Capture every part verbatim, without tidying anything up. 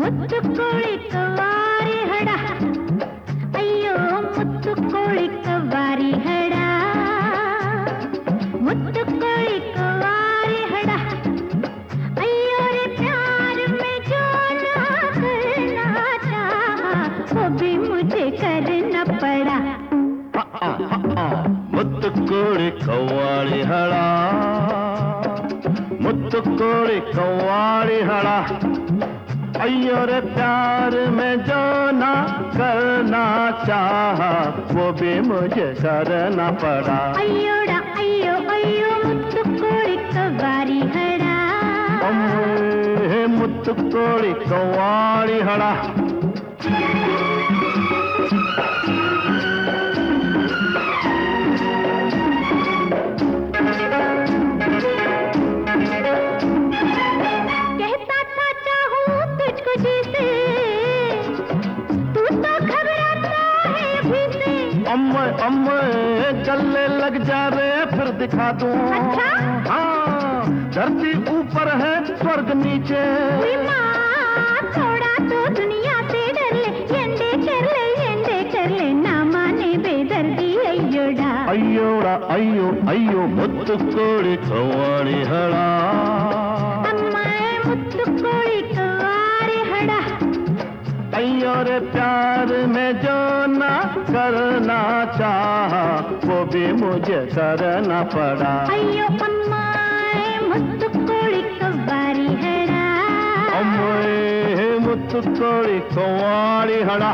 ಮುತ್ತು ಕೋಳಿ ಕವಾರಿ ಹಡ ಅಯ್ಯೋ ಮುತ್ತು ಕೋಳಿ ಕವಾರಿ ಹಡ ಮುತ್ತು ಕೋಳಿ कवारी हड़ा अय्यो रे प्यार में जो ना करना चाहा वो भी मुझे करना पड़ा मुत्तु कोड़ी कव्वाली हड़ा मुत्तु कोड़ी कव्वाली हड़ा अय्यो रे प्यार में जो ना करना चाहा वो भी मुझे करना पड़ा अय्योड़ा अय्यो अय्यो मुत्तु कोड़ी कवारी हड़ा अम्मे मुत्तु कोड़ी कव्वाली हड़ा कहता था चाहूं तुझको जैसे तू तो घबराता है अभी से अम्मे अम्मे गले लग जा रे फिर दिखा दूं अच्छा? हाँ धरती ऊपर है स्वर्ग नीचे हुई माँ थोड़ा तो दुनिया से डर ले एंडे कर ले एंडे कर ले ना माने बेदर्दी अय्योड़ा अय्योड़ा अय्यो अय्यो मुत्तु कोड़ी कव्वाली हड़ा अम्माए मुत्तु कोड़ी कवारी हड़ा अय्यो रे प्यार में जो ना करना चाहा वो भी मुझे करना पड़ा अय्यो अम्माए मुत्तु कोड़ी कवारी हड़ा अम्मे मुत्तु कोड़ी कव्वाली हड़ा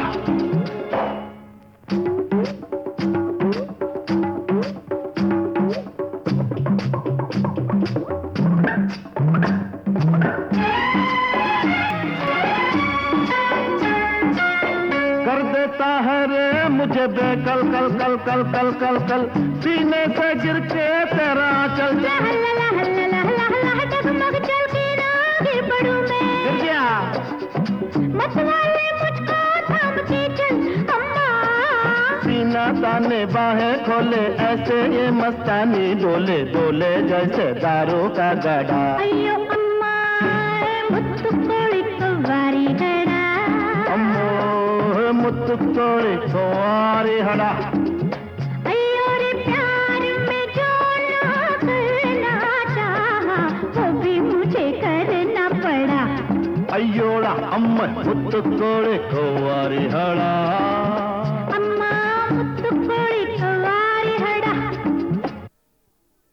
कर देता है रे मुझे बेकल कल कल कल कल कल कल सीने से गिर के तेरा चल ला हल्ला ला हल्ला ला हल्ला हल्ला डगमग चल के ना गिर पड़ूं मैं गिर गया मत वाले मुझको थाम के चल अम्मा सीना ताने बाहें खोले ऐसे ये मस्तानी डोले डोले जैसे दारू का गड़ा अय्यो अम्मा मुत्तु कोड़ी कवारी हड़ा अम्मो मुत्तु कोड़ी कव्वाली हड़ा अय्यो रे प्यार में जो ना करना चाहा वो भी मुझे करना पड़ा अय्योड़ा अम्मे मुत्तु कोड़ी कव्वाली हड़ा